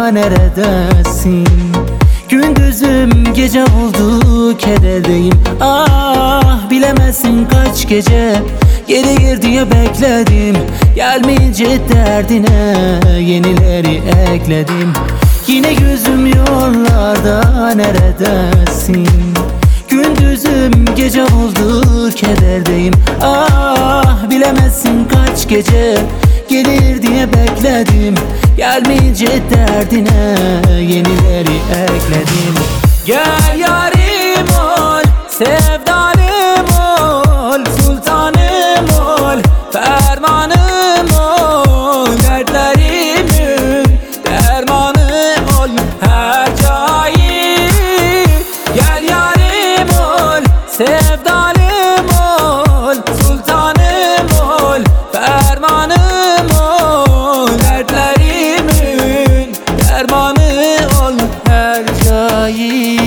neredesin? Gündüzüm gece oldu kederdeyim. Ah bilemezsin kaç gece geri diye bekledim. Gelmeyince derdine yenileri ekledim. Yine gözüm yollarda neredesin? Gündüzüm gece oldu kederdeyim. Ah bilemezsin kaç gece gelir diye bekledim. Gelmeyince derdine yenileri ekledim. Gel yarim ol, sevdalim ol, sultanım ol, fermanım ol, dertlerimin dermanı ol her cahil. Gel yarim ol, sevdalim ol, sultanım ol, fermanım ol, dertlerimin dermanı ol her cahil.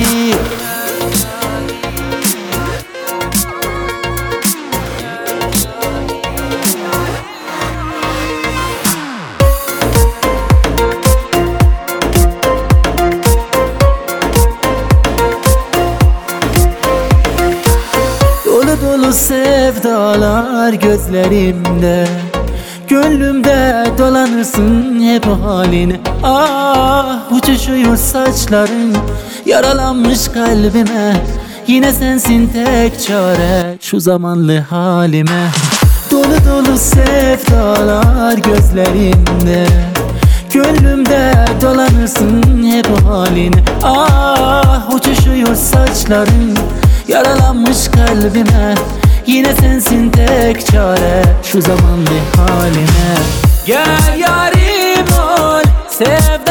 Dolu dolu sevdalar gözlerimde, gönlümde dolanırsın hep o haline. Ah uçuşuyor saçların yaralanmış kalbime. Yine sensin tek çare şu zamanlı halime. Dolu dolu sevdalar gözlerimde, gönlümde dolanırsın hep o haline. Ah uçuşuyor saçların yaralanmış kalbime. Yine sensin tek çare şu zamanlı halime. Gel yarim ol, sev